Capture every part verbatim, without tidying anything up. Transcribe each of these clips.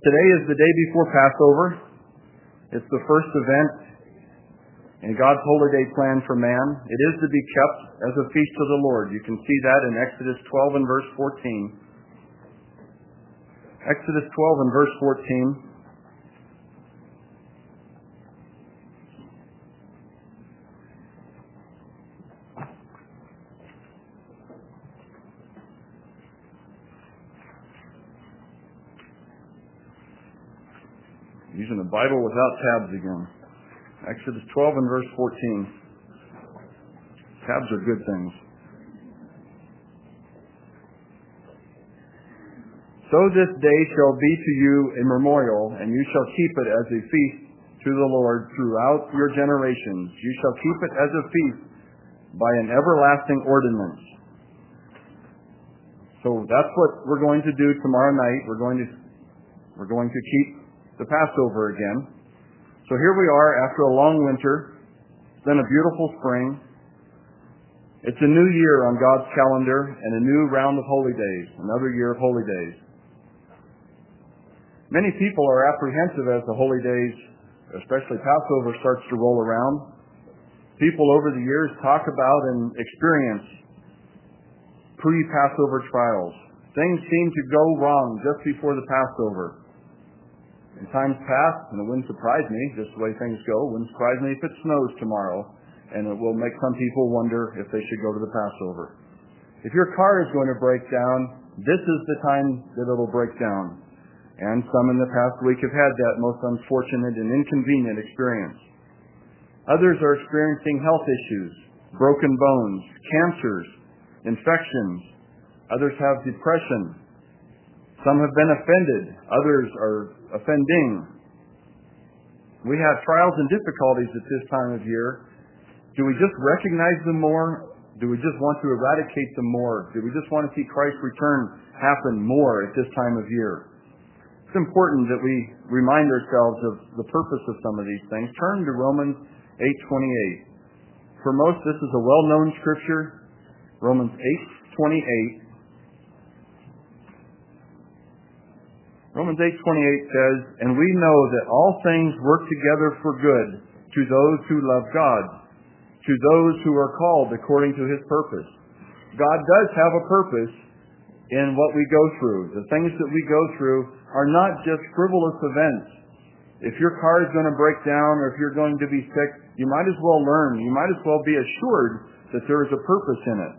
Today is the day before Passover. It's the first event in God's holy day plan for man. It is to be kept as a feast of the Lord. You can see that in Exodus twelve and verse fourteen. Exodus twelve and verse fourteen. Using the Bible without tabs again. Exodus twelve and verse fourteen. Tabs are good things. So this day shall be to you a memorial, and you shall keep it as a feast to the Lord throughout your generations. You shall keep it as a feast by an everlasting ordinance. So that's what we're going to do tomorrow night. We're going to we're going to keep the Passover again. So here we are after a long winter, then a beautiful spring. It's a new year on God's calendar and a new round of holy days, another year of holy days. Many people are apprehensive as the holy days, especially Passover, starts to roll around. People over the years talk about and experience pre-Passover trials. Things seem to go wrong just before the Passover. In times past, and it wouldn't surprise me, just the way things go, it wouldn't surprise me if it snows tomorrow, and it will make some people wonder if they should go to the Passover. If your car is going to break down, this is the time that it'll break down. And some in the past week have had that most unfortunate and inconvenient experience. Others are experiencing health issues, broken bones, cancers, infections. Others have depression. Some have been offended. Others are offending. We have trials and difficulties at this time of year. Do we just recognize them more? Do we just want to eradicate them more? Do we just want to see Christ's return happen more at this time of year? It's important that we remind ourselves of the purpose of some of these things. Turn to Romans eight twenty-eight. For most, this is a well-known scripture. Romans eight twenty-eight. Romans eight twenty-eight says, "And we know that all things work together for good to those who love God, to those who are called according to His purpose." God does have a purpose in what we go through. The things that we go through are not just frivolous events. If your car is going to break down or if you're going to be sick, you might as well learn. You might as well be assured that there is a purpose in it.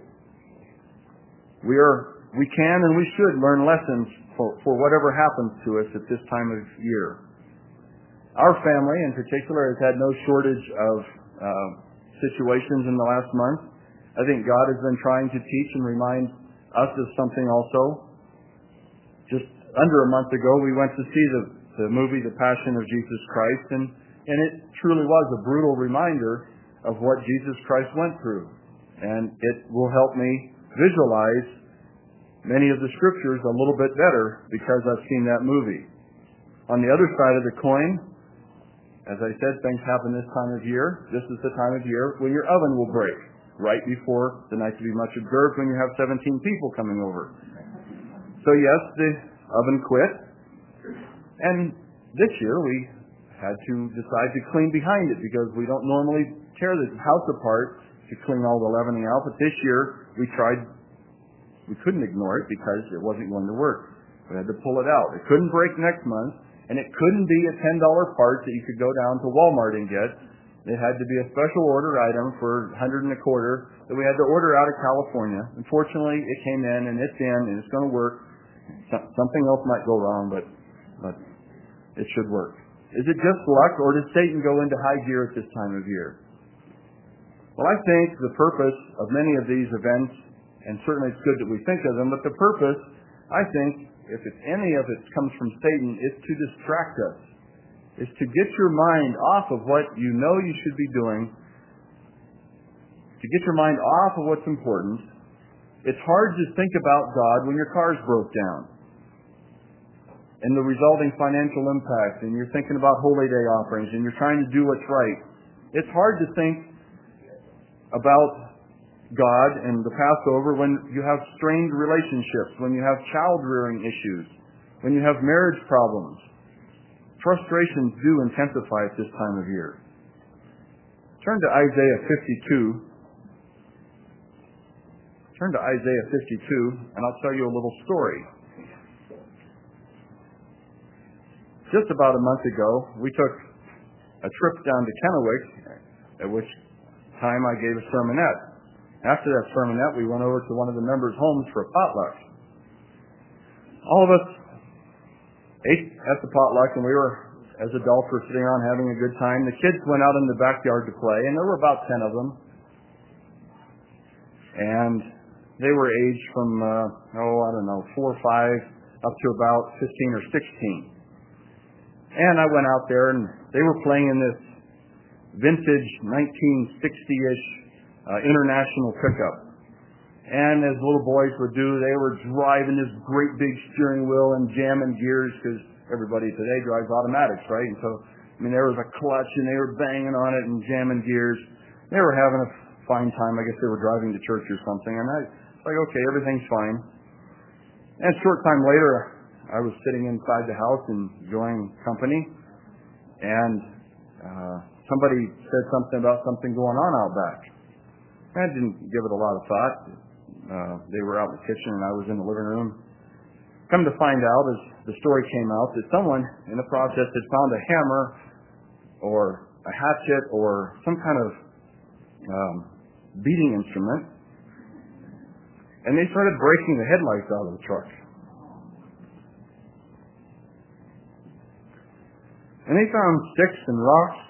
We are, we can and we should learn lessons for, for whatever happens to us at this time of year. Our family in particular has had no shortage of uh, situations in the last month. I think God has been trying to teach and remind us of something also. Just under a month ago, we went to see the, the movie The Passion of Jesus Christ, and, and it truly was a brutal reminder of what Jesus Christ went through. And it will help me visualize many of the scriptures a little bit better because I've seen that movie. On the other side of the coin, as I said, things happen this time of year. This is the time of year when your oven will break, right before the night to be much observed when you have seventeen people coming over. So yes, the oven quit. And this year we had to decide to clean behind it because we don't normally tear the house apart to clean all the leavening out. But this year we tried, we couldn't ignore it because it wasn't going to work. We had to pull it out. It couldn't break next month, and it couldn't be a ten dollar part that you could go down to Walmart and get. It had to be a special order item for a hundred and a quarter that we had to order out of California. Unfortunately, it came in, and it's in, and it's going to work. Something else might go wrong, but but it should work. Is it just luck, or does Satan go into high gear at this time of year? Well, I think the purpose of many of these events, and certainly it's good that we think of them, but the purpose, I think, if it's any of it comes from Satan, is to distract us, is to get your mind off of what you know you should be doing, to get your mind off of what's important. It's hard to think about God when your car's broke down and the resulting financial impact, and you're thinking about holy day offerings, and you're trying to do what's right. It's hard to think about God and the Passover when you have strained relationships, when you have child-rearing issues, when you have marriage problems. Frustrations do intensify at this time of year. Turn to Isaiah fifty-two. Turn to Isaiah fifty-two, and I'll tell you a little story. Just about a month ago, we took a trip down to Kennewick, at which time I gave a sermonette. After that sermonette, we went over to one of the members' homes for a potluck. All of us ate at the potluck, and we were, as adults, were sitting around having a good time. The kids went out in the backyard to play, and there were about ten of them. And they were aged from, uh, oh, I don't know, four or five up to about fifteen or sixteen. And I went out there, and they were playing in this vintage nineteen sixty-ish uh, international pickup. And as little boys would do, they were driving this great big steering wheel and jamming gears, because everybody today drives automatics, right? And so, I mean, there was a clutch, and they were banging on it and jamming gears. They were having a fine time. I guess they were driving to church or something. And I was like, okay, everything's fine. And a short time later, I was sitting inside the house enjoying company, and uh, somebody said something about something going on out back. I didn't give it a lot of thought. Uh, they were out in the kitchen, and I was in the living room. Come to find out, as the story came out, that someone in the process had found a hammer or a hatchet or some kind of um, beating instrument, and they started breaking the headlights out of the truck. And they found sticks and rocks,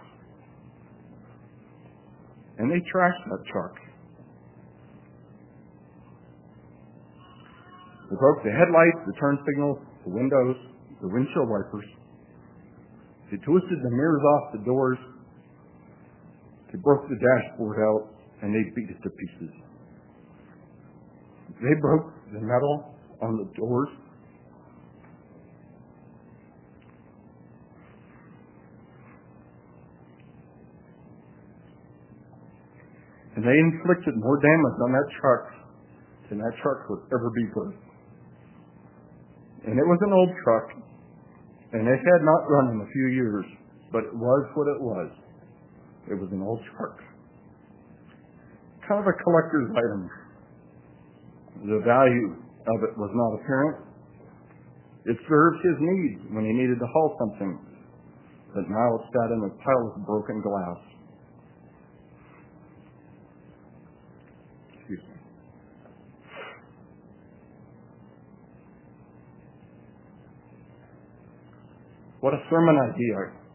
and they trashed that truck. They broke the headlights, the turn signals, the windows, the windshield wipers. They twisted the mirrors off the doors. They broke the dashboard out, and they beat it to pieces. They broke the metal on the doors. And they inflicted more damage on that truck than that truck would ever be good. And it was an old truck, and it had not run in a few years, but it was what it was. It was an old truck. Kind of a collector's item. The value of it was not apparent. It served his needs when he needed to haul something, but now it sat in a pile of broken glass. Excuse me. What a sermon idea.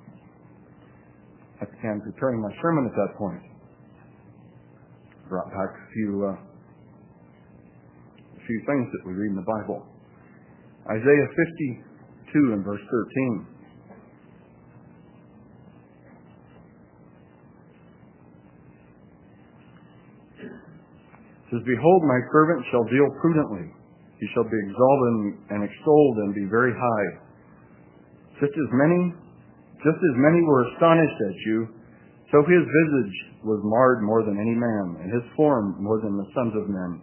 I began preparing my sermon at that point. Brought back a few uh, a few things that we read in the Bible. Isaiah fifty-two and verse thirteen. It says, "Behold, my servant shall deal prudently. He shall be exalted and extolled and be very high. Just as many, just as many were astonished at you, so his visage was marred more than any man, and his form more than the sons of men.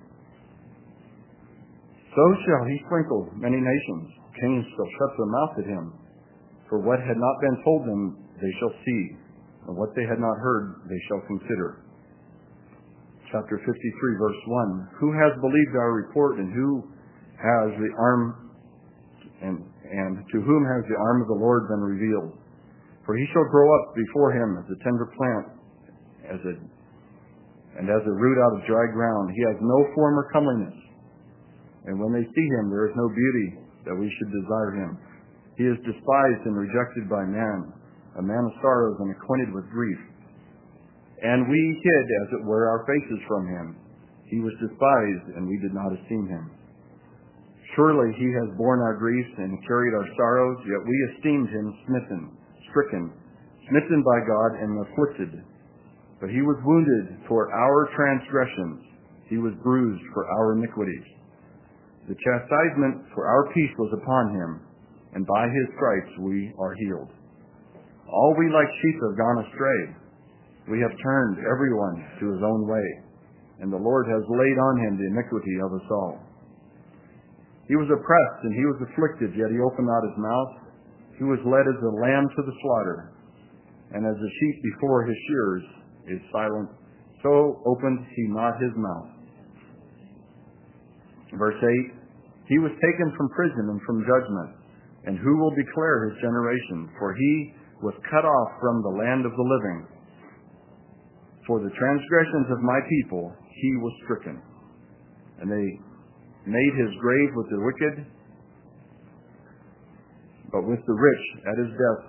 So shall he sprinkle many nations. Kings shall shut their mouth at him. For what had not been told them, they shall see, and what they had not heard, they shall consider." Chapter fifty-three, verse one. "Who has believed our report, and who has the arm and and to whom has the arm of the Lord been revealed? For he shall grow up before him as a tender plant, as a and as a root out of dry ground. He has no form or comeliness, and when they see him, there is no beauty that we should desire him. He is despised and rejected by man, a man of sorrows and acquainted with grief. And we hid, as it were, our faces from him. He was despised, and we did not esteem him. Surely he has borne our griefs and carried our sorrows, yet we esteemed him smitten, stricken, smitten by God, and afflicted. But he was wounded for our transgressions. He was bruised for our iniquities. The chastisement for our peace was upon him, and by his stripes we are healed. All we like sheep have gone astray. We have turned everyone to his own way, and the Lord has laid on him the iniquity of us all. He was oppressed and he was afflicted, yet he opened not his mouth. He was led as a lamb to the slaughter, and as a sheep before his shearers is silent, so opened he not his mouth. Verse eight, he was taken from prison and from judgment, and who will declare his generation? For he was cut off from the land of the living. For the transgressions of my people he was stricken, and they made his grave with the wicked, but with the rich at his death,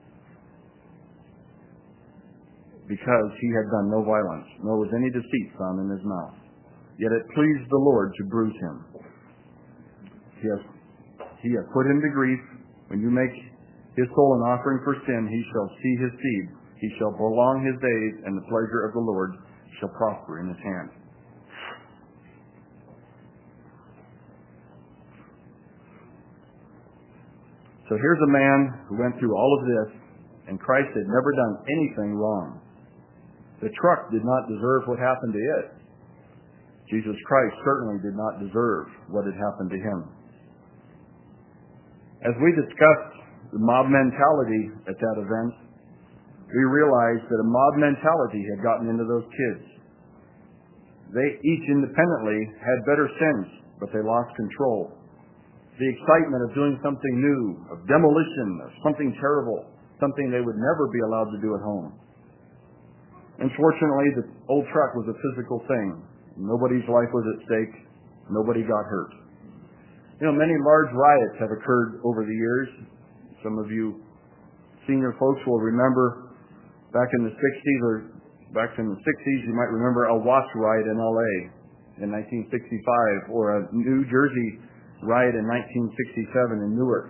because he had done no violence, nor was any deceit found in his mouth. Yet it pleased the Lord to bruise him. He has, he has put him to grief. When you make his soul an offering for sin, he shall see his seed. He shall prolong his days, and the pleasure of the Lord shall prosper in his hand. So here's a man who went through all of this, and Christ had never done anything wrong. The truck did not deserve what happened to it. Jesus Christ certainly did not deserve what had happened to him. As we discussed the mob mentality at that event, we realized that a mob mentality had gotten into those kids. They each independently had better sense, but they lost control. The excitement of doing something new, of demolition, of something terrible, something they would never be allowed to do at home. Unfortunately, the old truck was a physical thing. Nobody's life was at stake. Nobody got hurt. You know, many large riots have occurred over the years. Some of you senior folks will remember back in the sixties, or back in the sixties, you might remember a Watts riot in L A in nineteen sixty-five, or a New Jersey riot in nineteen sixty-seven in Newark.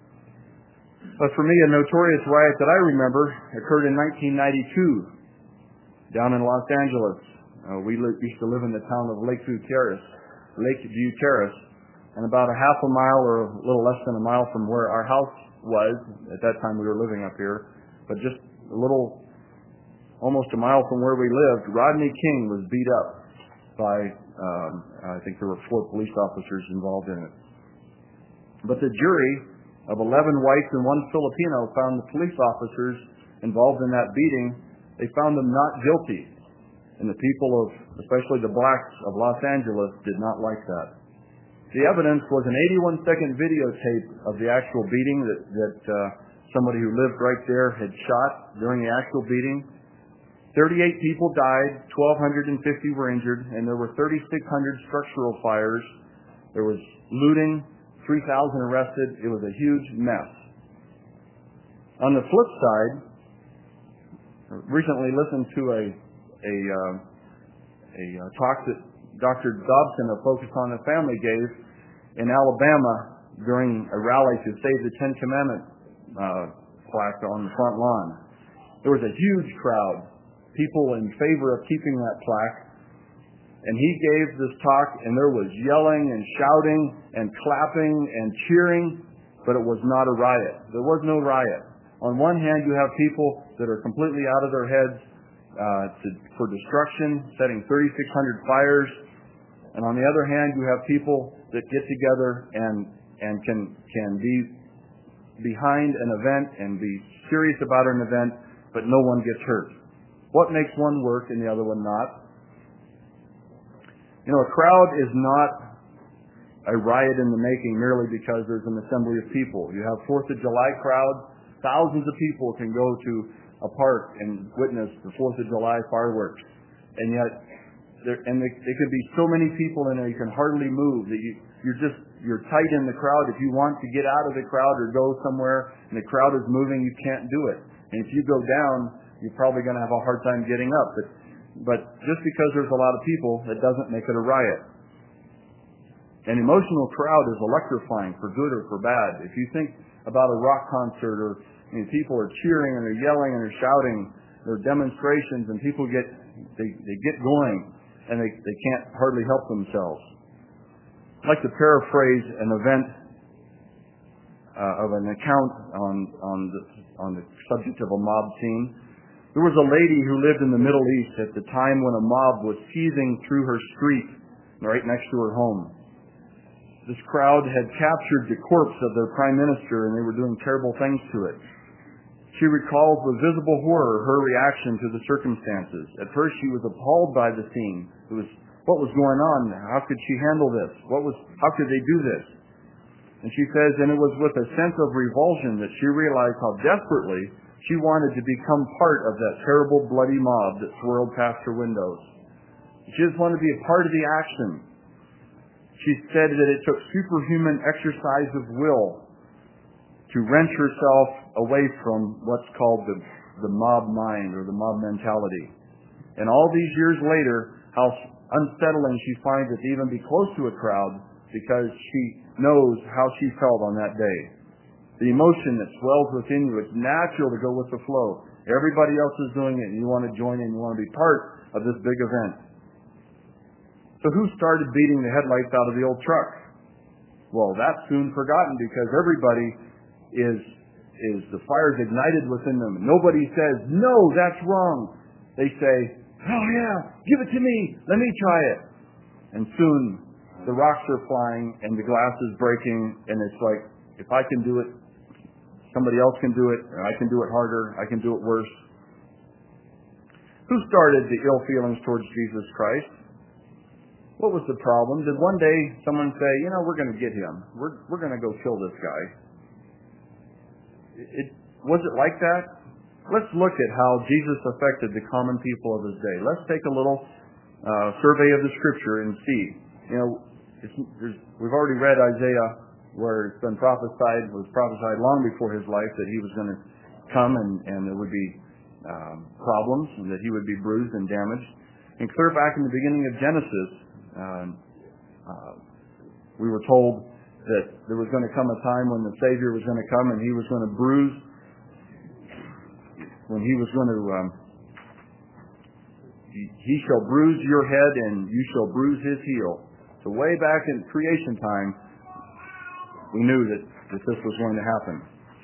But for me, a notorious riot that I remember occurred in nineteen ninety-two down in Los Angeles. Uh, we li- used to live in the town of Lakeview Terrace, Lakeview Terrace, and about a half a mile or a little less than a mile from where our house was. At that time we were living up here, but just a little, almost a mile from where we lived, Rodney King was beat up by, um, I think there were four police officers involved in it. But the jury of eleven whites and one Filipino found the police officers involved in that beating, they found them not guilty. And the people of, especially the blacks of Los Angeles, did not like that. The evidence was an eighty-one second videotape of the actual beating that, that uh, somebody who lived right there had shot during the actual beating. thirty-eight people died, one thousand two hundred fifty were injured, and there were three thousand six hundred structural fires. There was looting, three thousand arrested. It was a huge mess. On the flip side, I recently listened to a a, uh, a uh, talk that Doctor Dobson of Focus on the Family gave in Alabama during a rally to save the Ten Commandments uh, plaque on the front lawn. There was a huge crowd, people in favor of keeping that plaque, and he gave this talk, and there was yelling and shouting and clapping and cheering, but it was not a riot. There was no riot. On one hand, you have people that are completely out of their heads uh, to, for destruction, setting thirty-six hundred fires, and on the other hand, you have people that get together and and can can be behind an event and be serious about an event, but no one gets hurt. What makes one work and the other one not? You know, a crowd is not a riot in the making merely because there's an assembly of people. You have Fourth of July crowds. Thousands of people can go to a park and witness the Fourth of July fireworks, and yet there, and there, there could be so many people in there you can hardly move. That you you're just you're tight in the crowd. If you want to get out of the crowd or go somewhere and the crowd is moving, you can't do it. And if you go down, you're probably going to have a hard time getting up. But but just because there's a lot of people, that doesn't make it a riot. An emotional crowd is electrifying for good or for bad. If you think about a rock concert, or I mean, people are cheering and they're yelling and they're shouting, there are demonstrations, and people get they, they get going and they, they can't hardly help themselves. I'd like to paraphrase an event uh, of an account on on the on the subject of a mob scene. There was a lady who lived in the Middle East at the time when a mob was seething through her street right next to her home. this crowd had captured the corpse of their prime minister, and they were doing terrible things to it. She recalls with visible horror her reaction to the circumstances. At first she was appalled by the scene. It was, what was going on? How could she handle this? What was, how could they do this? And she says, and it was with a sense of revulsion that she realized how desperately she wanted to become part of that terrible bloody mob that swirled past her windows. She just wanted to be a part of the action. She said that it took superhuman exercise of will to wrench herself away from what's called the, the mob mind or the mob mentality. And all these years later, how unsettling she finds it to even be close to a crowd because she knows how she felt on that day. The emotion that swells within you, it's natural to go with the flow. Everybody else is doing it and you want to join in, you want to be part of this big event. So who started beating the headlights out of the old truck? Well, that's soon forgotten because everybody is is the fire's ignited within them. Nobody says, no, that's wrong. They say, oh yeah, give it to me. Let me try it. And soon the rocks are flying and the glass is breaking, and it's like, if I can do it, somebody else can do it, or I can do it harder, I can do it worse. Who started the ill feelings towards Jesus Christ? What was the problem? Did one day someone say, you know, we're going to get him. We're, we're going to go kill this guy. It, was it like that? Let's look at how Jesus affected the common people of his day. Let's take a little uh, survey of the Scripture and see. You know, it's, we've already read Isaiah, where it's been prophesied, was prophesied long before his life, that he was going to come and, and there would be um, problems, and that he would be bruised and damaged. And clear back in the beginning of Genesis, uh, uh, we were told that there was going to come a time when the Savior was going to come and he was going to bruise, when he was going to, um, he, he shall bruise your head and you shall bruise his heel. So way back in creation time, we knew that, that this was going to happen.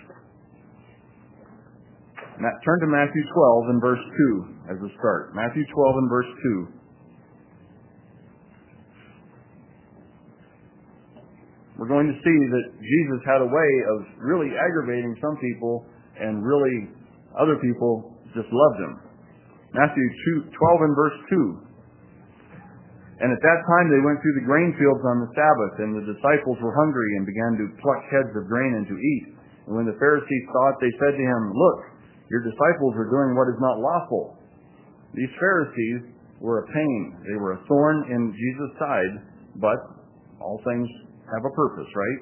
Now, turn to Matthew twelve and verse two as a start. Matthew twelve and verse two. We're going to see that Jesus had a way of really aggravating some people, and really other people just loved him. Matthew twelve and verse two. And at that time they went through the grain fields on the Sabbath, and the disciples were hungry and began to pluck heads of grain and to eat. And when the Pharisees saw it, they said to him, look, your disciples are doing what is not lawful. These Pharisees were a pain. They were a thorn in Jesus' side, but all things have a purpose, right?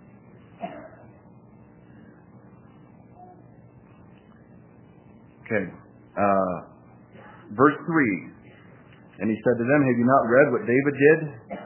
Okay. Uh, verse three. And he said to them, have you not read what David did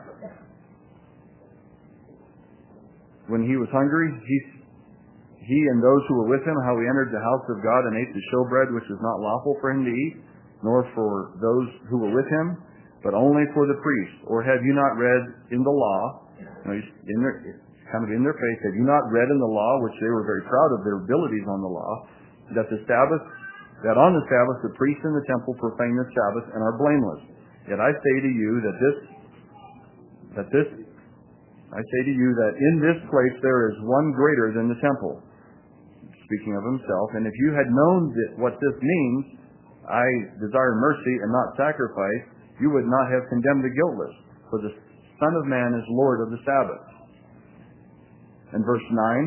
when he was hungry? He, he and those who were with him, how he entered the house of God and ate the showbread, which is not lawful for him to eat, nor for those who were with him, but only for the priests. Or have you not read in the law, you know, in their, kind of in their face, have you not read in the law, which they were very proud of their abilities on the law, that the Sabbath, that on the Sabbath the priests in the temple profane the Sabbath and are blameless. Yet I say to you that this, that this, I say to you that in this place there is one greater than the temple. Speaking of himself, and if you had known that what this means, I desire mercy and not sacrifice, you would not have condemned the guiltless, for the Son of Man is Lord of the Sabbath. And verse nine,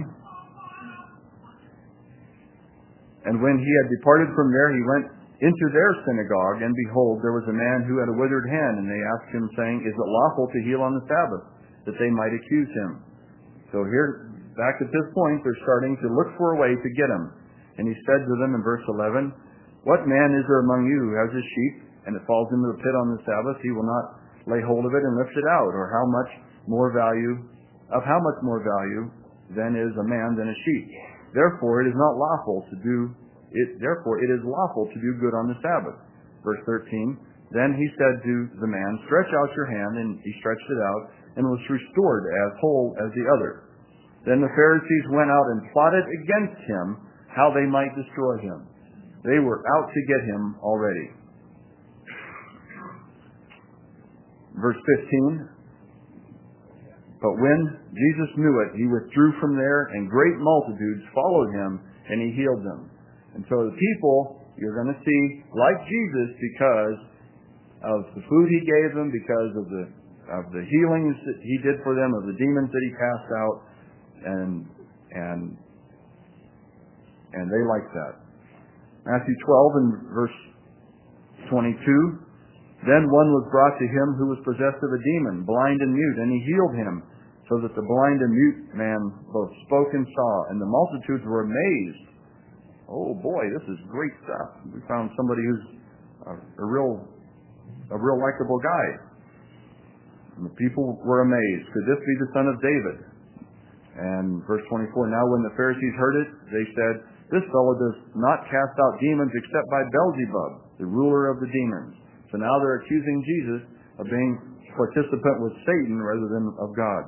and when he had departed from there, he went into their synagogue, and behold, there was a man who had a withered hand, and they asked him, saying, is it lawful to heal on the Sabbath? That they might accuse him. So here, back at this point, they're starting to look for a way to get him. And he said to them in verse eleven, what man is there among you who has a sheep, and it falls into the pit on the Sabbath? He will not lay hold of it and lift it out. Or how much more value, of how much more value then is a man than a sheep? Therefore it is not lawful to do it, therefore it is lawful to do good on the Sabbath. Verse thirteen, then he said to the man, stretch out your hand, and he stretched it out, and was restored as whole as the other. Then the Pharisees went out and plotted against him how they might destroy him. They were out to get him already. Verse fifteen, But when Jesus knew it, he withdrew from there, and great multitudes followed him, and he healed them. And so the people, you're going to see, like Jesus, because of the food he gave them, because of the of the healings that he did for them, of the demons that he cast out, and and and they like that. Matthew twelve and verse twenty-two. Then one was brought to him who was possessed of a demon, blind and mute, and he healed him, so that the blind and mute man both spoke and saw, and the multitudes were amazed. Oh boy, this is great stuff. We found somebody who's a, a real, a real likable guy. And the people were amazed. Could this be the son of David? And verse twenty-four, now when the Pharisees heard it, they said, this fellow does not cast out demons except by Beelzebub, the ruler of the demons. So now they're accusing Jesus of being a participant with Satan rather than of God.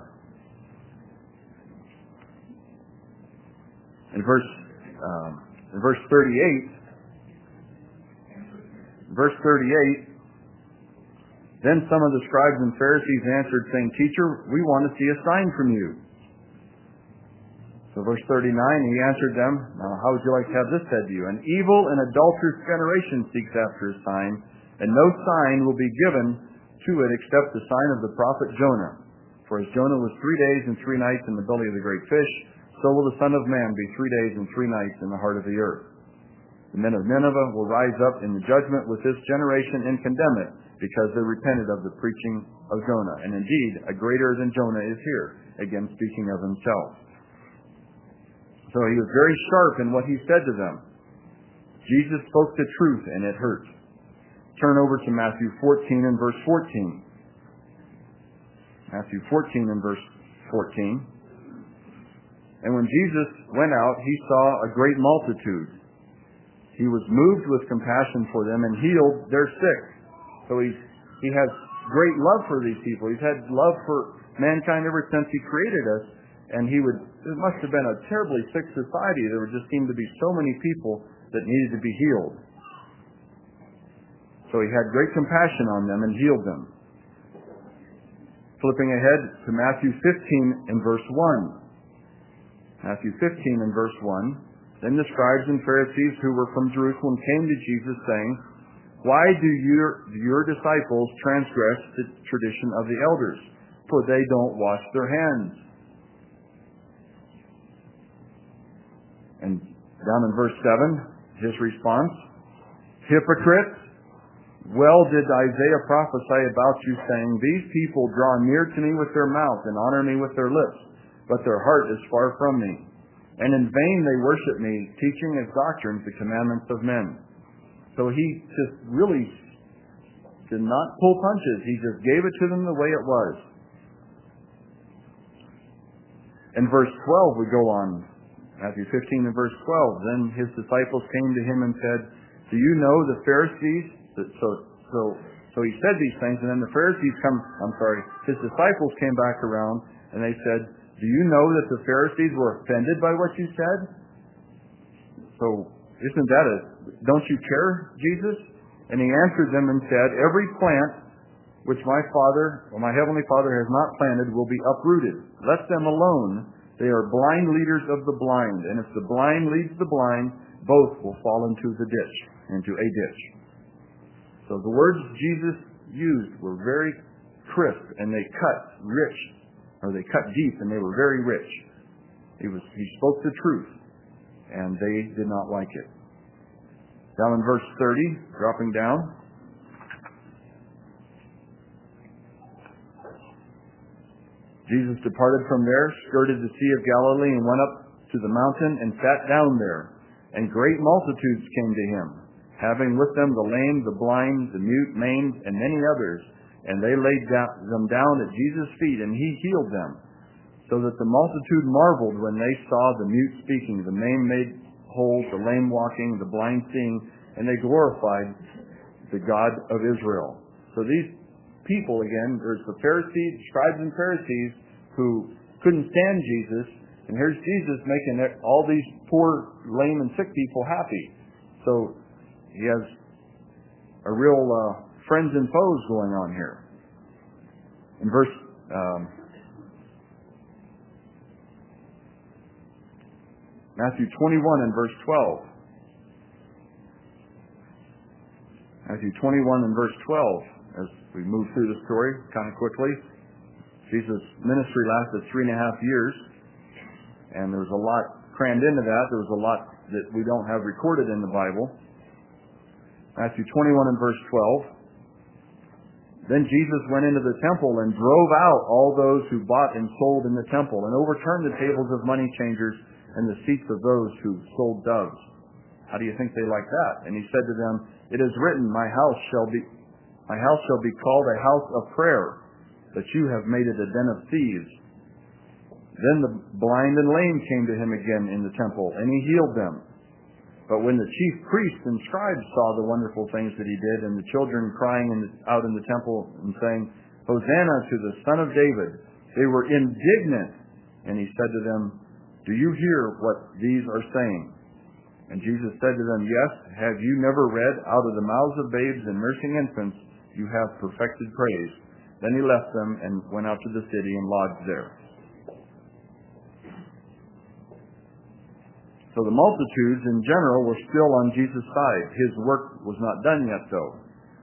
In verse um, in verse thirty-eight, verse thirty-eight, then some of the scribes and Pharisees answered, saying, Teacher, we want to see a sign from you. So verse thirty-nine, he answered them, now how would you like to have this said to you? An evil and adulterous generation seeks after a sign, and no sign will be given to it except the sign of the prophet Jonah. For as Jonah was three days and three nights in the belly of the great fish, so will the Son of Man be three days and three nights in the heart of the earth. The men of Nineveh will rise up in the judgment with this generation and condemn it, because they repented of the preaching of Jonah. And indeed, a greater than Jonah is here, again speaking of himself. So he was very sharp in what he said to them. Jesus spoke the truth, and it hurt. Turn over to Matthew fourteen and verse fourteen. Matthew fourteen and verse fourteen. And when Jesus went out, he saw a great multitude. He was moved with compassion for them and healed their sick. So he's, he has great love for these people. He's had love for mankind ever since he created us. And he would, it must have been a terribly sick society. There would just seem to be so many people that needed to be healed. So he had great compassion on them and healed them. Flipping ahead to Matthew fifteen and verse one. Matthew fifteen and verse one. Then the scribes and Pharisees who were from Jerusalem came to Jesus saying, Why do your, your disciples transgress the tradition of the elders? For they don't wash their hands. And down in verse seven, his response, Hypocrites, well did Isaiah prophesy about you, saying, These people draw near to me with their mouth and honor me with their lips, but their heart is far from me. And in vain they worship me, teaching as doctrines the commandments of men. So he just really did not pull punches. He just gave it to them the way it was. In verse twelve we go on. Matthew fifteen and verse twelve. Then his disciples came to him and said, Do you know the Pharisees? So, so, so he said these things, and then the Pharisees come, I'm sorry, his disciples came back around and they said, Do you know that the Pharisees were offended by what you said? So, isn't that a, don't you care, Jesus? And he answered them and said, Every plant which my Father, or my Heavenly Father has not planted will be uprooted. Let them alone. They are blind leaders of the blind. And if the blind leads the blind, both will fall into the ditch, into a ditch. So the words Jesus used were very crisp, and they cut rich, or they cut deep, and they were very rich. He was, he spoke the truth, and they did not like it. Down in verse thirty, dropping down. Jesus departed from there, skirted the Sea of Galilee, and went up to the mountain and sat down there. And great multitudes came to him, having with them the lame, the blind, the mute, maimed, and many others. And they laid them down at Jesus' feet, and he healed them. So that the multitude marveled when they saw the mute speaking, the maimed made whole, the lame walking, the blind seeing, and they glorified the God of Israel. So these people, again, there's the Pharisees, scribes and Pharisees, who couldn't stand Jesus, and here's Jesus making all these poor, lame, and sick people happy. So he has a real uh, friends and foes going on here. In verse um, Matthew twenty-one and verse twelve. Matthew twenty-one and verse twelve. As we move through the story kind of quickly, Jesus' ministry lasted three and a half years, and there was a lot crammed into that. There was a lot that we don't have recorded in the Bible. Matthew twenty-one and verse twelve. Then Jesus went into the temple and drove out all those who bought and sold in the temple, and overturned the tables of money changers and the seats of those who sold doves. How do you think they liked that? And he said to them, "It is written, my house shall be my house shall be called a house of prayer, but you have made it a den of thieves." Then the blind and lame came to him again in the temple, and he healed them. But when the chief priests and scribes saw the wonderful things that he did, and the children crying in the, out in the temple and saying, "Hosanna to the Son of David," they were indignant. And he said to them, "Do you hear what these are saying?" And Jesus said to them, "Yes, have you never read, out of the mouths of babes and nursing infants you have perfected praise?" Then he left them and went out to the city and lodged there. So the multitudes in general were still on Jesus' side. His work was not done yet, though.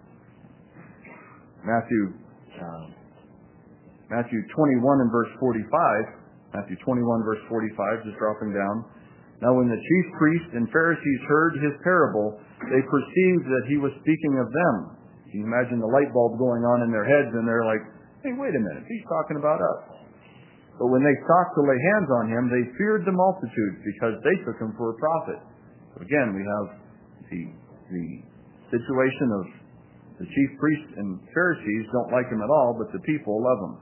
Matthew, uh, Matthew twenty-one and verse forty-five. Matthew twenty-one verse forty-five, just dropping down. Now when the chief priests and Pharisees heard his parable, they perceived that he was speaking of them. You can imagine the light bulb going on in their heads, and they're like, "Hey, wait a minute, he's talking about us." But when they sought to lay hands on him, they feared the multitudes, because they took him for a prophet. So again, we have the, the situation of the chief priests and Pharisees don't like him at all, but the people love him.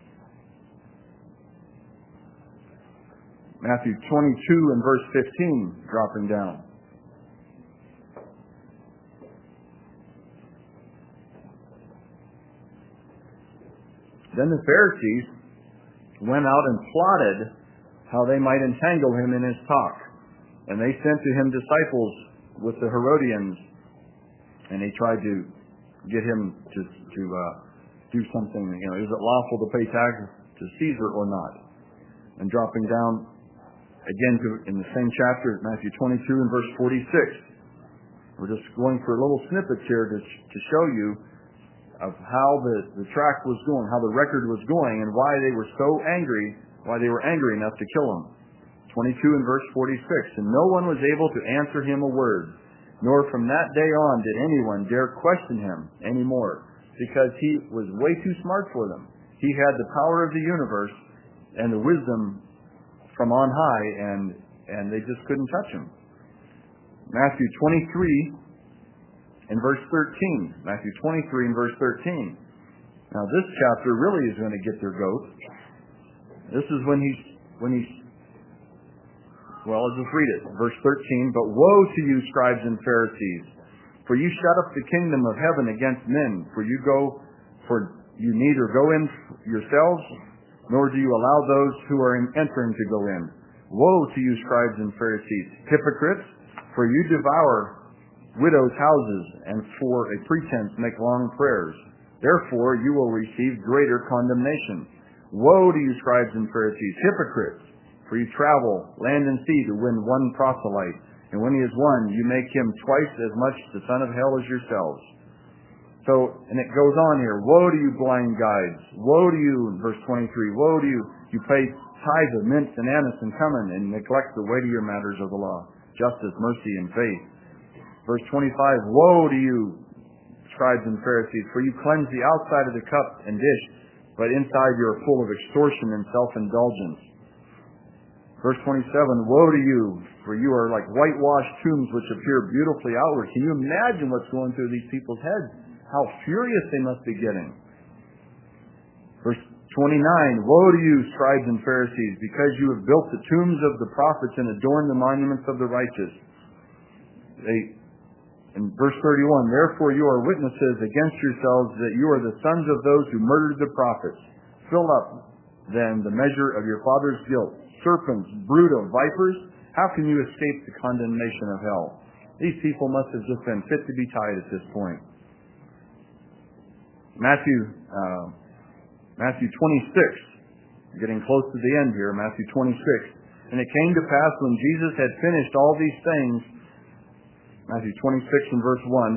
Matthew twenty-two and verse fifteen, dropping down. Then the Pharisees went out and plotted how they might entangle him in his talk. And they sent to him disciples with the Herodians, and they tried to get him to to uh, do something. You know, is it lawful to pay taxes to Caesar or not? And dropping down again to, in the same chapter, Matthew twenty-two and verse forty-six. We're just going for little snippets here to to show you of how the, the track was going, how the record was going, and why they were so angry, why they were angry enough to kill him. twenty-two and verse forty-six. And no one was able to answer him a word, nor from that day on did anyone dare question him anymore, because he was way too smart for them. He had the power of the universe and the wisdom from on high, and and they just couldn't touch him. Matthew twenty-three and verse thirteen. Matthew twenty-three and verse thirteen. Now this chapter really is going to get their goat. This is when he's when he's well, I'll just read it. Verse thirteen. But woe to you, scribes and Pharisees, for you shut up the kingdom of heaven against men. For you go, for you neither go in yourselves, nor do you allow those who are entering to go in. Woe to you, scribes and Pharisees, hypocrites, for you devour widows' houses, and for a pretense make long prayers. Therefore you will receive greater condemnation. Woe to you, scribes and Pharisees, hypocrites, for you travel land and sea to win one proselyte, and when he is won, you make him twice as much the son of hell as yourselves. So, and it goes on here. Woe to you, blind guides. Woe to you, in verse twenty-three. Woe to you, you pay tithes of mint and anise and cumin, and neglect the weightier matters of the law, justice, mercy, and faith. Verse twenty-five. Woe to you, scribes and Pharisees, for you cleanse the outside of the cup and dish, but inside you are full of extortion and self-indulgence. Verse twenty-seven. Woe to you, for you are like whitewashed tombs which appear beautifully outward. Can you imagine what's going through these people's heads? How furious they must be getting. Verse twenty-nine. Woe to you, scribes and Pharisees, because you have built the tombs of the prophets and adorned the monuments of the righteous. They, in verse thirty-one, therefore you are witnesses against yourselves that you are the sons of those who murdered the prophets. Fill up, then, the measure of your father's guilt. Serpents, brood of vipers, how can you escape the condemnation of hell? These people must have just been fit to be tied at this point. Matthew, uh, Matthew twenty-six, getting close to the end here, Matthew twenty-six. And it came to pass when Jesus had finished all these things, Matthew twenty-six and verse one,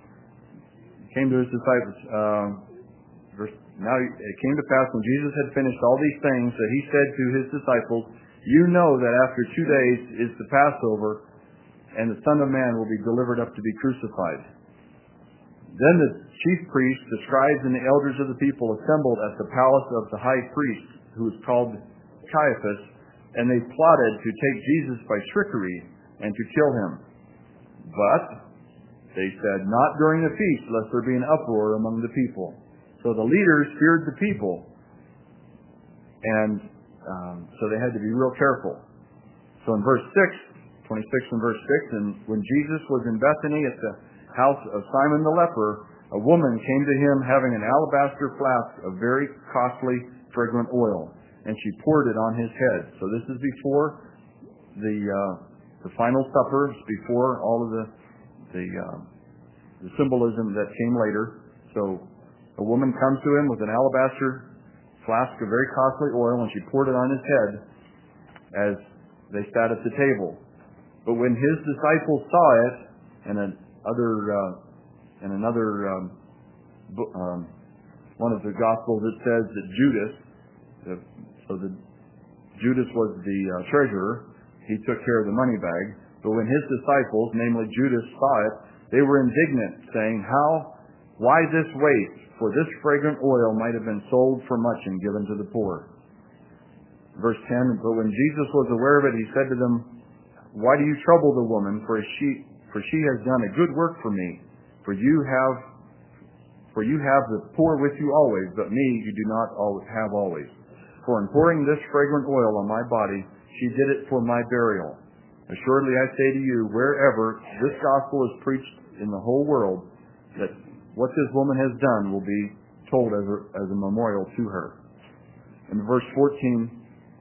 came to his disciples, uh, verse, now it came to pass when Jesus had finished all these things that he said to his disciples, you know that after two days is the Passover, and the Son of Man will be delivered up to be crucified. Then the chief priests, the scribes, and the elders of the people assembled at the palace of the high priest, who was called Caiaphas, and they plotted to take Jesus by trickery and to kill him. But they said, not during the feast, lest there be an uproar among the people. So the leaders feared the people, and um, so they had to be real careful. So in verse six, twenty-six and verse six, and when Jesus was in Bethany at the house of Simon the leper, a woman came to him having an alabaster flask of very costly fragrant oil, and she poured it on his head. So this is before the uh, the final supper, before all of the the, uh, the symbolism that came later. So a woman comes to him with an alabaster flask of very costly oil, and she poured it on his head as they sat at the table. But when his disciples saw it, and another uh, and another um, um, one of the Gospels, it says that Judas, uh, so the Judas was the uh, treasurer. He took care of the money bag. But when his disciples, namely Judas, saw it, they were indignant, saying, "How? Why this waste? For this fragrant oil might have been sold for much and given to the poor." Verse ten, but when Jesus was aware of it, he said to them, "Why do you trouble the woman? For she, for she has done a good work for me. For you have, for you have the poor with you always, but me you do not have always. For in pouring this fragrant oil on my body, she did it for my burial. Assuredly I say to you, wherever this gospel is preached in the whole world, that what this woman has done will be told as a, as a memorial to her." In verse fourteen,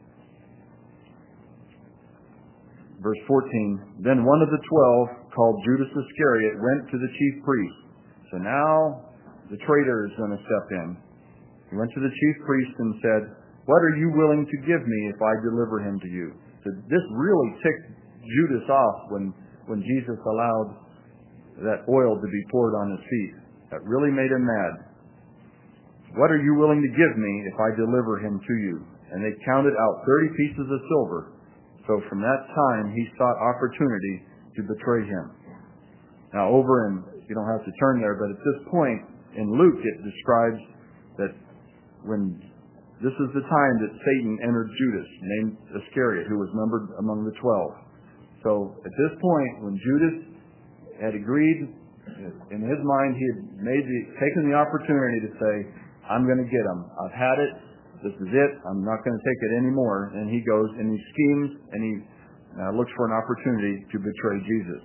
verse fourteen, then one of the twelve, called Judas Iscariot, went to the chief priest. So now the traitor is going to step in. He went to the chief priest and said, "What are you willing to give me if I deliver him to you?" So this really ticked Judas off when, when Jesus allowed that oil to be poured on his feet. That really made him mad. "What are you willing to give me if I deliver him to you?" And they counted out thirty pieces of silver. So from that time, he sought opportunity to betray him. Now over in, you don't have to turn there, but at this point in Luke, it describes that when this is the time that Satan entered Judas, named Iscariot, who was numbered among the twelve. So at this point, when Judas had agreed, in his mind, he had made the, taken the opportunity to say, "I'm going to get him. I've had it. This is it. I'm not going to take it anymore." And he goes and he schemes and he uh, looks for an opportunity to betray Jesus.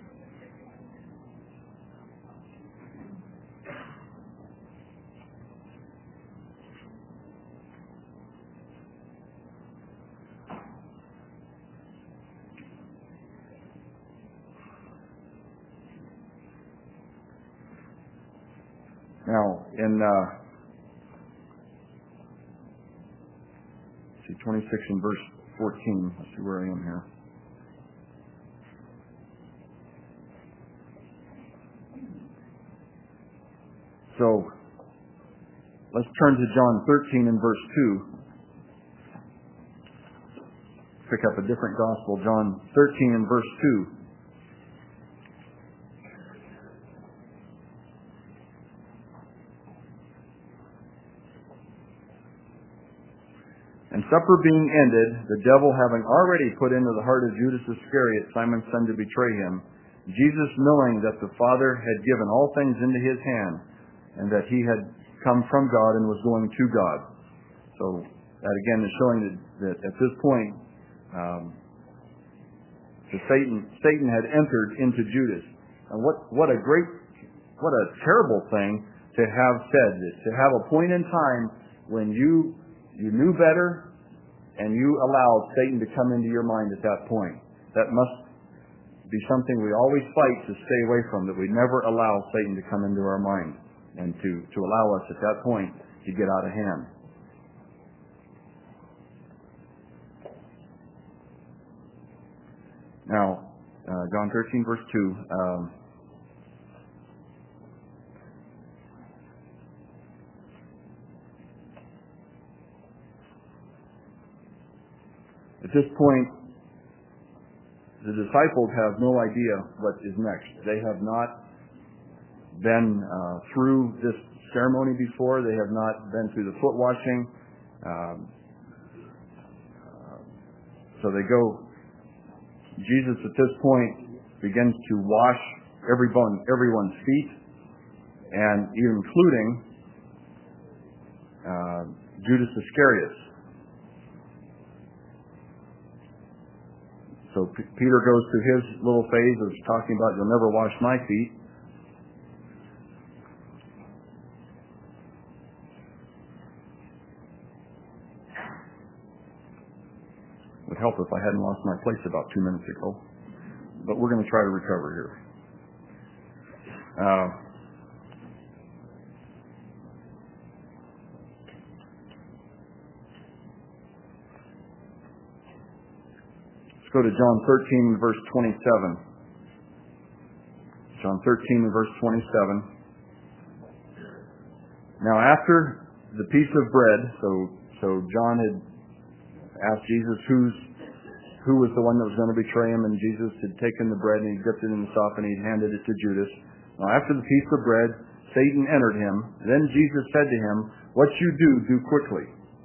Now, in uh, see twenty-six and verse fourteen. Let's see where I am here. So let's turn to John thirteen and verse two. Pick up a different gospel, John thirteen and verse two. "And supper being ended, the devil having already put into the heart of Judas Iscariot, Simon's son, to betray him, Jesus, knowing that the Father had given all things into his hand, and that he had come from God and was going to God." So that again is showing that, that at this point, um, the Satan Satan had entered into Judas. And what what a great, what a terrible thing to have said, to have a point in time when you you knew better and you allowed Satan to come into your mind at that point. That must be something we always fight to stay away from, that we never allow Satan to come into our mind and to, to allow us at that point to get out of hand. Now, uh, John thirteen, verse two. Um, at this point, the disciples have no idea what is next. They have not been uh, through this ceremony before. They have not been through the foot washing. Um, uh, so they go. Jesus at this point begins to wash everyone, everyone's feet, and even including uh, Judas Iscariot. So P- Peter goes through his little phase of talking about, "You'll never wash my feet." Would help if I hadn't lost my place about two minutes ago. But we're going to try to recover here. Uh, let's go to John thirteen, verse twenty-seven. John thirteen, verse twenty-seven. Now after the piece of bread, so so John had asked Jesus who's who was the one that was going to betray him, and Jesus had taken the bread and he dipped it in the sop and he handed it to Judas. Now after the piece of bread, Satan entered him. Then Jesus said to him, "What you do, do quickly."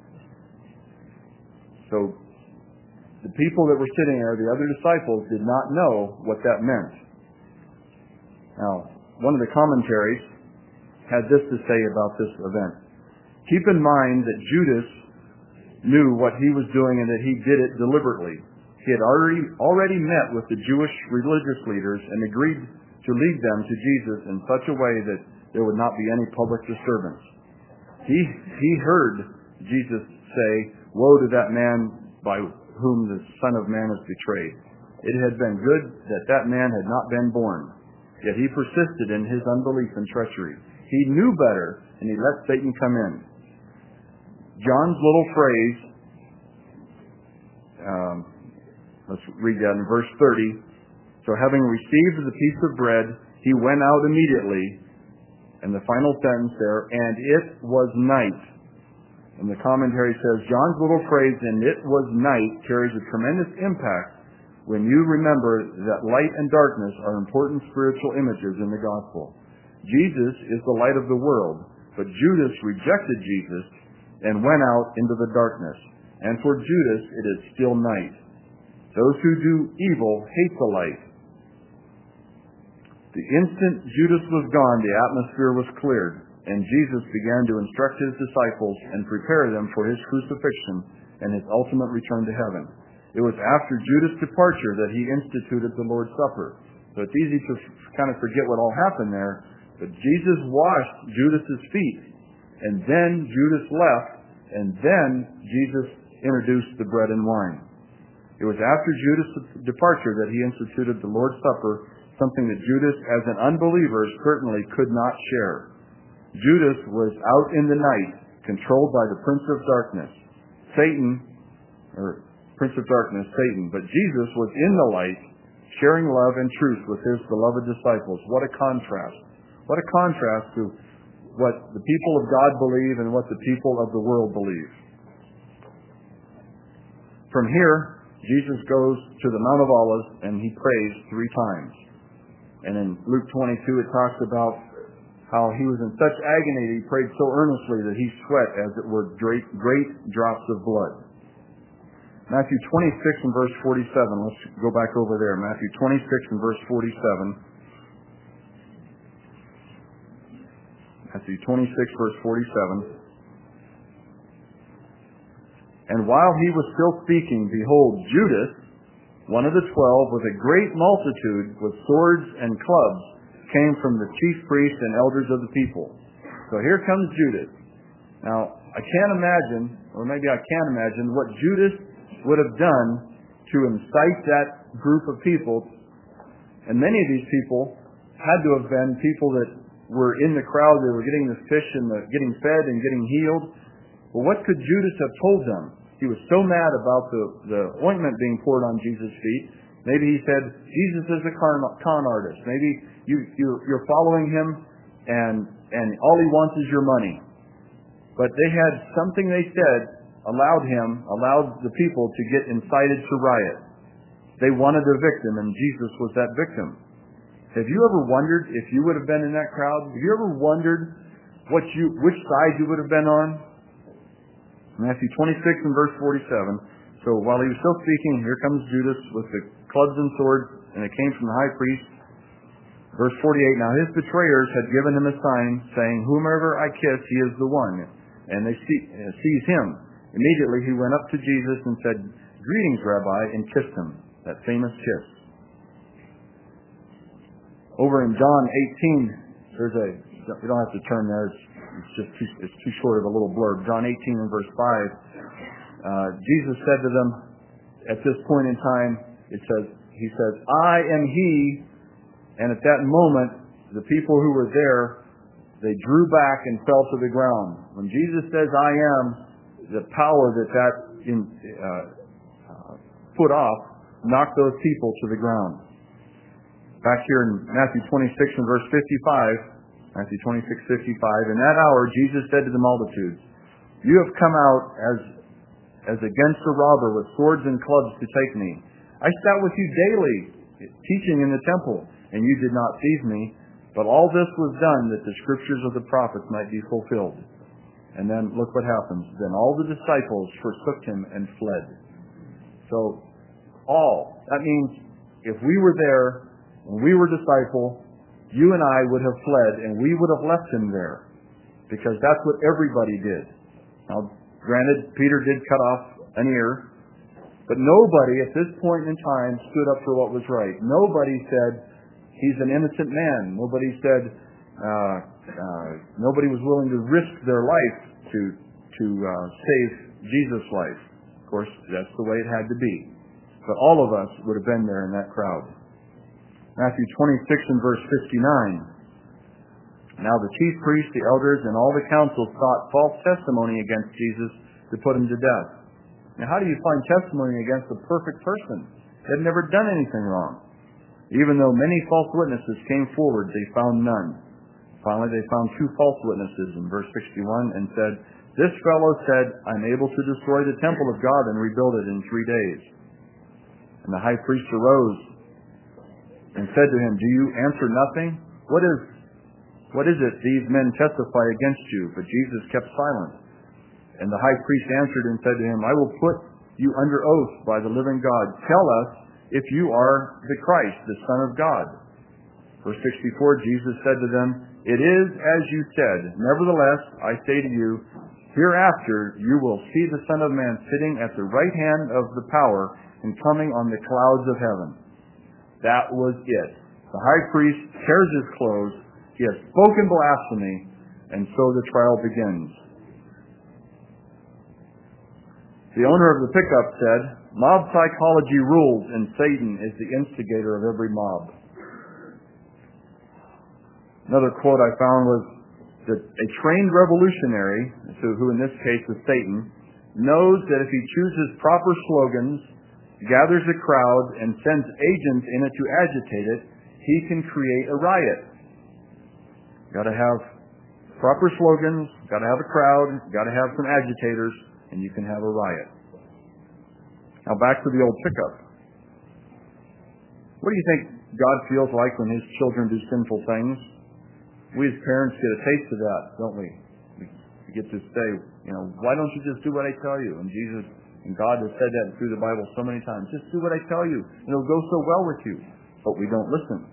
So the people that were sitting there, the other disciples, did not know what that meant. Now, one of the commentaries had this to say about this event. Keep in mind that Judas knew what he was doing and that he did it deliberately. He had already already met with the Jewish religious leaders and agreed to lead them to Jesus in such a way that there would not be any public disturbance. He he heard Jesus say, "Woe to that man by whom the Son of Man is betrayed. It had been good that that man had not been born." Yet he persisted in his unbelief and treachery. He knew better, and he let Satan come in. John's little phrase, um, let's read that in verse thirty. "So having received the piece of bread, he went out immediately." And the final sentence there, "and it was night." And the commentary says, John's little phrase, "and it was night," carries a tremendous impact when you remember that light and darkness are important spiritual images in the gospel. Jesus is the light of the world, but Judas rejected Jesus and went out into the darkness. And for Judas, it is still night. Those who do evil hate the light. The instant Judas was gone, the atmosphere was cleared, and Jesus began to instruct his disciples and prepare them for his crucifixion and his ultimate return to heaven. It was after Judas' departure that he instituted the Lord's Supper. So it's easy to kind of forget what all happened there, but Jesus washed Judas' feet, and then Judas left, and then Jesus introduced the bread and wine. It was after Judas' departure that he instituted the Lord's Supper, something that Judas, as an unbeliever, certainly could not share. Judas was out in the night, controlled by the Prince of Darkness, Satan, or Prince of Darkness, Satan. But Jesus was in the light, sharing love and truth with his beloved disciples. What a contrast. What a contrast to what the people of God believe and what the people of the world believe. From here, Jesus goes to the Mount of Olives and he prays three times. And in Luke twenty-two, it talks about how he was in such agony that he prayed so earnestly that he sweat, as it were, great, great drops of blood. Matthew twenty-six and verse forty-seven. Let's go back over there. Matthew twenty-six and verse forty-seven. Matthew twenty-six, verse forty-seven. "And while he was still speaking, behold, Judas, one of the twelve, with a great multitude, with swords and clubs, came from the chief priests and elders of the people." So here comes Judas. Now, I can't imagine, or maybe I can imagine, what Judas would have done to incite that group of people. And many of these people had to have been people that were in the crowd. They were getting the fish and the, getting fed and getting healed. Well, what could Judas have told them? He was so mad about the, the ointment being poured on Jesus' feet. Maybe he said, Jesus is a con, con artist. Maybe you, you're, you're following him and, and all he wants is your money. But they had something they said allowed him, allowed the people to get incited to riot. They wanted a victim, and Jesus was that victim. Have you ever wondered if you would have been in that crowd? Have you ever wondered what you, which side you would have been on? Matthew twenty-six and verse forty-seven. So while he was still speaking, here comes Judas with the clubs and swords, and it came from the high priest. Verse forty-eight, now his betrayers had given him a sign, saying, whomever I kiss, he is the one. And they see, uh, seized him. Immediately he went up to Jesus and said, greetings, Rabbi, and kissed him. That famous kiss. Over in John eighteen, there's a, you don't have to turn there, it's, it's just too, it's too short of a little blurb. John eighteen and verse five, uh, Jesus said to them, at this point in time, it says, he says, I am he, and at that moment, the people who were there, they drew back and fell to the ground. When Jesus says, I am, the power that that in, uh, uh, put off knocked those people to the ground. Back here in Matthew twenty-six and verse fifty-five, Matthew twenty-six, fifty-five, in that hour Jesus said to the multitudes, you have come out as, as against a robber with swords and clubs to take me. I sat with you daily, teaching in the temple, and you did not seize me, but all this was done that the scriptures of the prophets might be fulfilled. And then look what happens. Then all the disciples forsook him and fled. So, all. That means if we were there, when we were disciple, you and I would have fled, and we would have left him there. Because that's what everybody did. Now, granted, Peter did cut off an ear, but nobody at this point in time stood up for what was right. Nobody said, he's an innocent man. Nobody said, uh, uh, nobody was willing to risk their life to, to uh, save Jesus' life. Of course, that's the way it had to be. But all of us would have been there in that crowd. Matthew twenty-six and verse fifty-nine. Now the chief priests, the elders, and all the council sought false testimony against Jesus to put him to death. Now how do you find testimony against a perfect person? They had never done anything wrong. Even though many false witnesses came forward, they found none. Finally, they found two false witnesses in verse sixty-one and said, this fellow said, I'm able to destroy the temple of God and rebuild it in three days. And the high priest arose and said to him, do you answer nothing? What is, what is it these men testify against you? But Jesus kept silent. And the high priest answered and said to him, I will put you under oath by the living God. Tell us if you are the Christ, the Son of God. Verse sixty-four, Jesus said to them, it is as you said. Nevertheless, I say to you, hereafter you will see the Son of Man sitting at the right hand of the power and coming on the clouds of heaven. That was it. The high priest tears his clothes. He has spoken blasphemy, and so the trial begins. The owner of the pickup said, mob psychology rules, and Satan is the instigator of every mob. Another quote I found was that a trained revolutionary, who in this case was Satan, knows that if he chooses proper slogans, gathers a crowd, and sends agents in it to agitate it, he can create a riot. Got to have proper slogans, got to have a crowd, got to have some agitators, and you can have a riot. Now back to the old pickup. What do you think God feels like when his children do sinful things? We as parents get a taste of that, don't we? We get to say, you know, why don't you just do what I tell you? And Jesus and God has said that through the Bible so many times. Just do what I tell you, and it'll go so well with you. But we don't listen.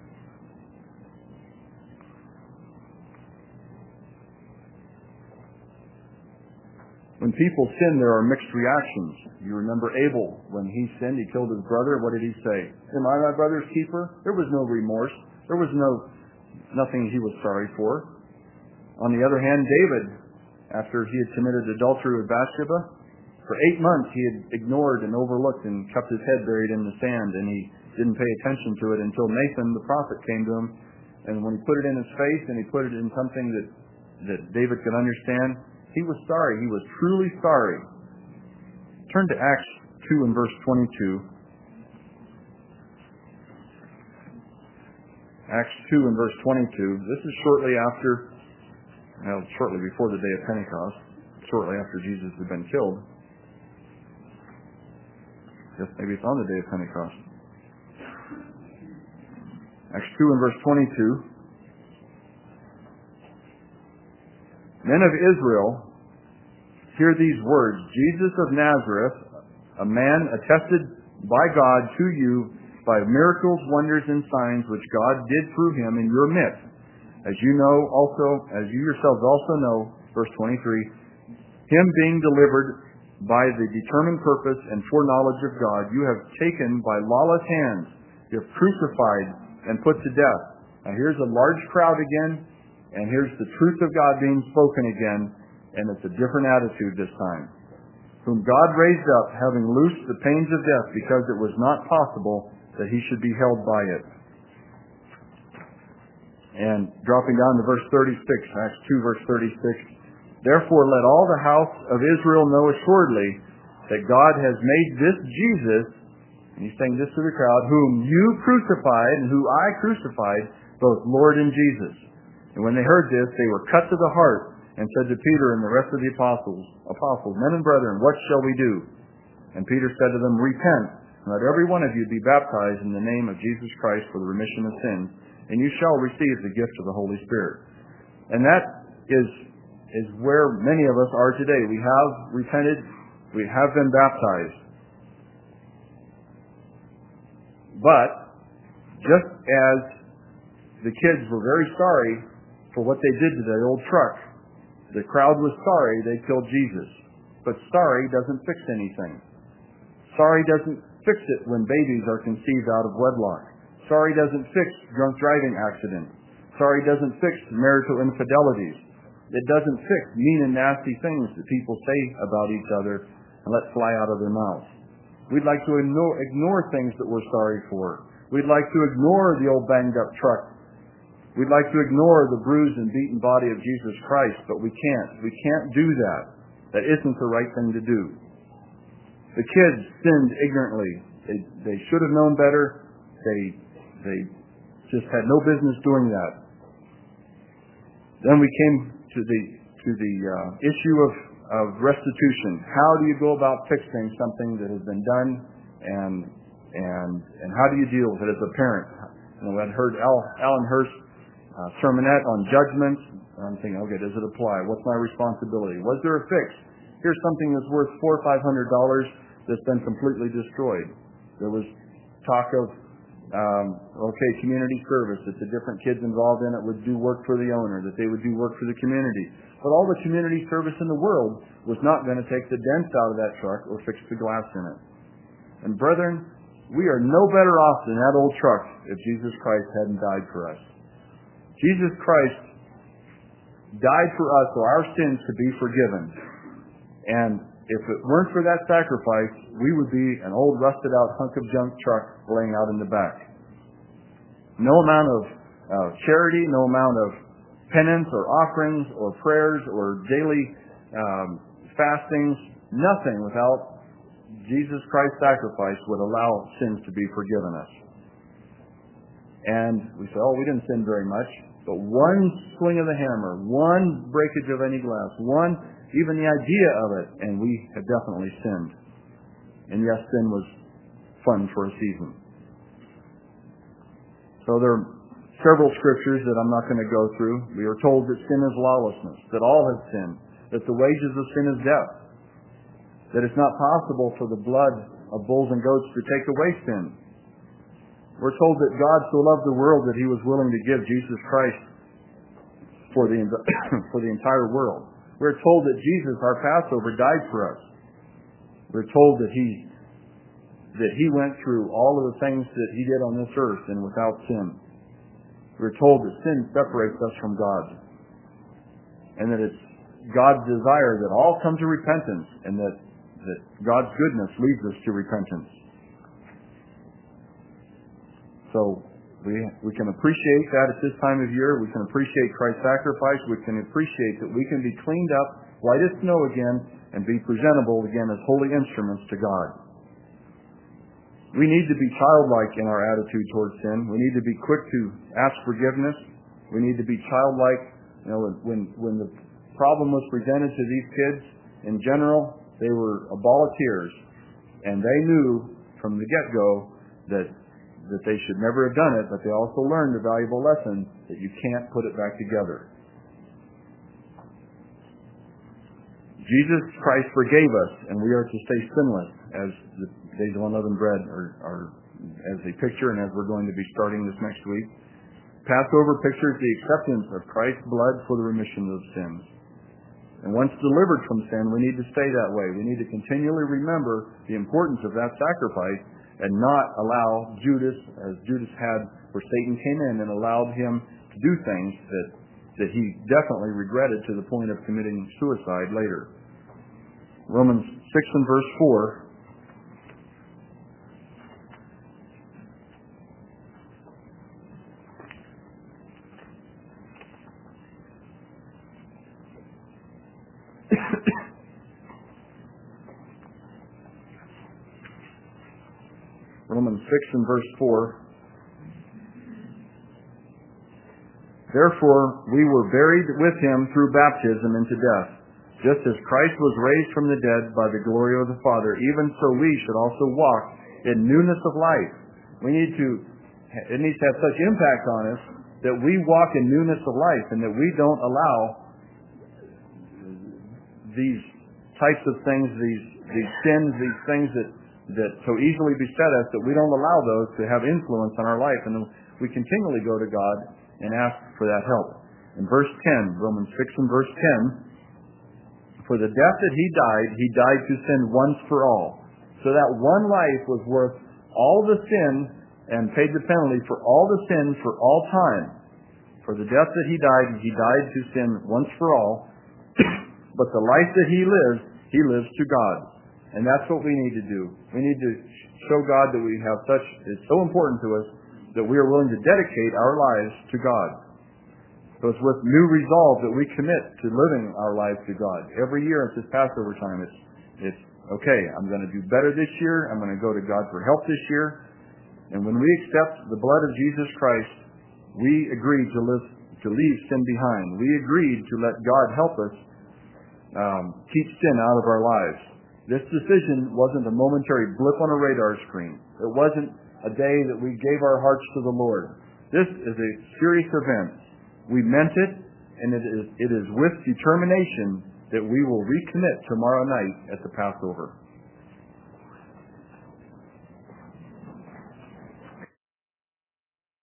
When people sin, there are mixed reactions. You remember Abel. When he sinned, he killed his brother. What did he say? Am I my brother's keeper? There was no remorse. There was no nothing he was sorry for. On the other hand, David, after he had committed adultery with Bathsheba, for eight months he had ignored and overlooked and kept his head buried in the sand, and he didn't pay attention to it until Nathan, the prophet, came to him. And when he put it in his face and he put it in something that, that David could understand, he was sorry. He was truly sorry. Turn to Acts two and verse twenty-two. Acts two and verse twenty-two. This is shortly after, well, shortly before the day of Pentecost, shortly after Jesus had been killed. Yes, maybe it's on the day of Pentecost. Acts two and verse twenty-two. Men of Israel, hear these words. Jesus of Nazareth, a man attested by God to you by miracles, wonders, and signs which God did through him in your midst. As you know also, as you yourselves also know, verse twenty-three, him being delivered by the determined purpose and foreknowledge of God, you have taken by lawless hands, you have crucified and put to death. Now here's a large crowd again, and here's the truth of God being spoken again, and it's a different attitude this time. Whom God raised up, having loosed the pains of death, because it was not possible that he should be held by it. And dropping down to verse thirty-six, Acts two, verse thirty-six, therefore let all the house of Israel know assuredly that God has made this Jesus, and he's saying this to the crowd, whom you crucified and who I crucified, both Lord and Jesus. And when they heard this, they were cut to the heart and said to Peter and the rest of the apostles, apostles, men and brethren, what shall we do? And Peter said to them, repent, and let every one of you be baptized in the name of Jesus Christ for the remission of sins, and you shall receive the gift of the Holy Spirit. And that is, is where many of us are today. We have repented, we have been baptized. But, just as the kids were very sorry for what they did to that old truck, the crowd was sorry they killed Jesus. But sorry doesn't fix anything. Sorry doesn't fix it when babies are conceived out of wedlock. Sorry doesn't fix drunk driving accidents. Sorry doesn't fix marital infidelities. It doesn't fix mean and nasty things that people say about each other and let fly out of their mouths. We'd like to ignore, ignore things that we're sorry for. We'd like to ignore the old banged up truck. We'd like to ignore the bruised and beaten body of Jesus Christ, but we can't. We can't do that. That isn't the right thing to do. The kids sinned ignorantly. They, they should have known better. They, they just had no business doing that. Then we came to the, to the uh, issue of, of restitution. How do you go about fixing something that has been done, and, and, and how do you deal with it as a parent? You know, I had heard Al, Alan Hurst Uh, sermonette on judgment. I'm thinking, okay, does it apply? What's my responsibility? Was there a fix? Here's something that's worth four or five hundred dollars that's been completely destroyed. There was talk of, um, okay, community service, that the different kids involved in it would do work for the owner, that they would do work for the community. But all the community service in the world was not going to take the dents out of that truck or fix the glass in it. And brethren, we are no better off than that old truck if Jesus Christ hadn't died for us. Jesus Christ died for us so our sins could be forgiven. And if it weren't for that sacrifice, we would be an old rusted out hunk of junk truck laying out in the back. No amount of uh, charity, no amount of penance or offerings or prayers or daily um, fastings, nothing without Jesus Christ's sacrifice would allow sins to be forgiven us. And we say, oh, we didn't sin very much. But one swing of the hammer, one breakage of any glass, one, even the idea of it, and we have definitely sinned. And yes, sin was fun for a season. So there are several scriptures that I'm not going to go through. We are told that sin is lawlessness, that all have sinned, that the wages of sin is death, that it's not possible for the blood of bulls and goats to take away sin. We're told that God so loved the world that he was willing to give Jesus Christ for the, for the entire world. We're told that Jesus, our Passover, died for us. We're told that he, that he went through all of the things that he did on this earth and without sin. We're told that sin separates us from God, and that it's God's desire that all come to repentance, and that, that God's goodness leads us to repentance. So we we can appreciate that at this time of year. We can appreciate Christ's sacrifice. We can appreciate that we can be cleaned up, white as snow again, and be presentable again as holy instruments to God. We need to be childlike in our attitude towards sin. We need to be quick to ask forgiveness. We need to be childlike. You know, when when the problem was presented to these kids, in general, they were a ball of tears, and they knew from the get-go that that they should never have done it. But they also learned a valuable lesson that you can't put it back together. Jesus Christ forgave us, and we are to stay sinless, as the days of unleavened bread are, are as a picture, and as we're going to be starting this next week. Passover pictures the acceptance of Christ's blood for the remission of sins. And once delivered from sin, we need to stay that way. We need to continually remember the importance of that sacrifice and not allow Judas, as Judas had, where Satan came in and allowed him to do things that that he definitely regretted to the point of committing suicide later. Romans six and verse four. Romans six and verse four. Therefore, we were buried with him through baptism into death, just as Christ was raised from the dead by the glory of the Father. Even so, we should also walk in newness of life. We need to, it needs to have such impact on us that we walk in newness of life, and that we don't allow these types of things, these these sins, these things that that so easily beset us, that we don't allow those to have influence on our life, and we continually go to God and ask for that help. In verse ten, Romans six and verse ten, for the death that he died, he died to sin once for all. So that one life was worth all the sin and paid the penalty for all the sin for all time. For the death that he died, he died to sin once for all. But the life that he lives, he lives to God. And that's what we need to do. We need to show God that we have such, it's so important to us that we are willing to dedicate our lives to God. So it's with new resolve that we commit to living our lives to God. Every year at this Passover time, it's, it's okay, I'm going to do better this year. I'm going to go to God for help this year. And when we accept the blood of Jesus Christ, we agree to live, to leave sin behind. We agreed to let God help us um, keep sin out of our lives. This decision wasn't a momentary blip on a radar screen. It wasn't a day that we gave our hearts to the Lord. This is a serious event. We meant it, and it is, it is with determination that we will recommit tomorrow night at the Passover.